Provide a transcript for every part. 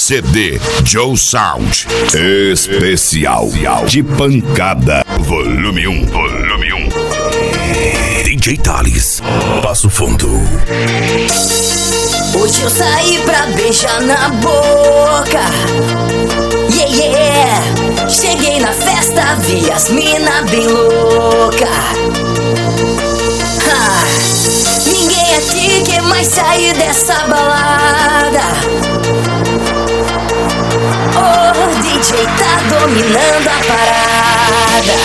CD Joe Sound especial de pancada, volume 1, volume 1. DJ Thales, Passo Fundo. Hoje eu saí pra beijar na boca. Yeah, yeah. Cheguei na festa, vi as mina bem louca. Ninguém aqui quer mais sair dessa balada. Oh, DJ tá dominando a parada.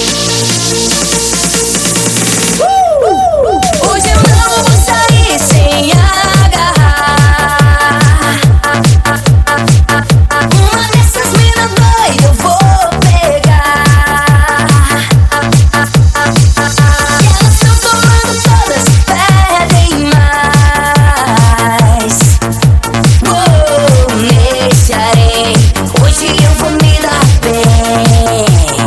Hoje eu não vou sair sem agarrar uma dessas mina doida, eu vou pegar. E elas tão tomando todas, pedem mais. Uou, nesse harém, hoje eu vou me dar bem.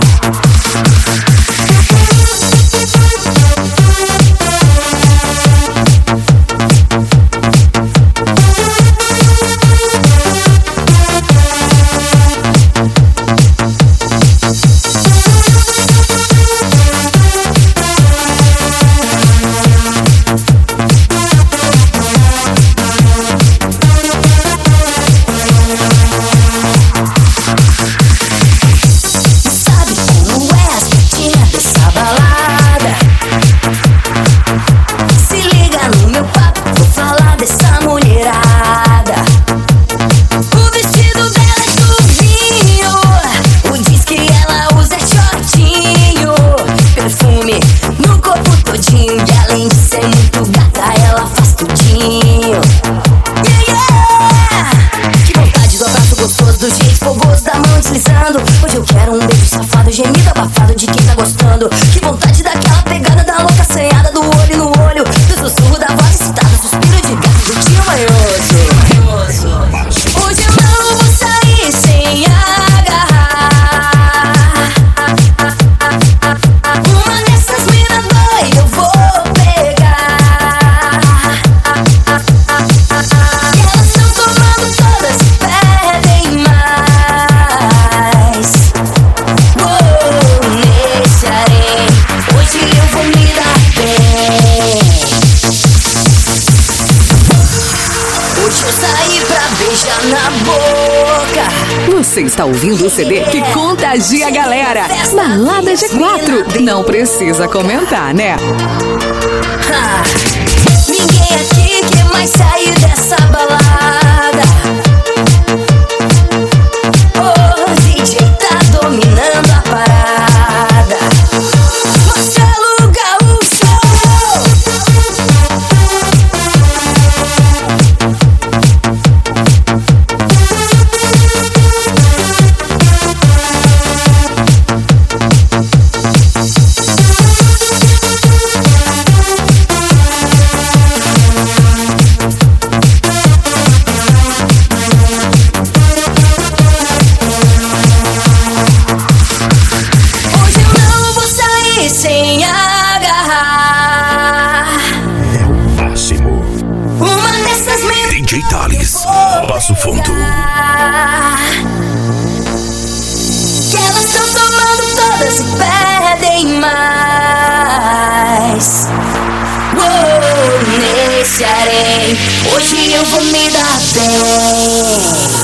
Hoje eu quero um beijo safado, gemido abafado de quem tá gostando. Que vontade daquela pegada da louca assanhada, do olho no olho, do sussurro da voz excitada, suspiro de gato do tio manhoso. Hoje eu não vou sair sem agarrar uma dessas mina doida, eu vou pegar. E elas tão tomando todas, pedem mais. Nesse harém, hoje eu vou me dar bem. Hoje eu saí pra beijar na boca. Você está ouvindo o CD que contagia a galera. Balada G4. Não precisa comentar, né? Ninguém aqui quer mais sair dessa balada. Oh, DJ tá dominando a parada. Marcelo Gaúcho. Sem agarrar é o máximo. uma dessas meninas. DJ Thales, Passo Fundo. Que elas estão tomando todas e pedem mais. Uou, nesse harém, hoje eu vou me dar bem.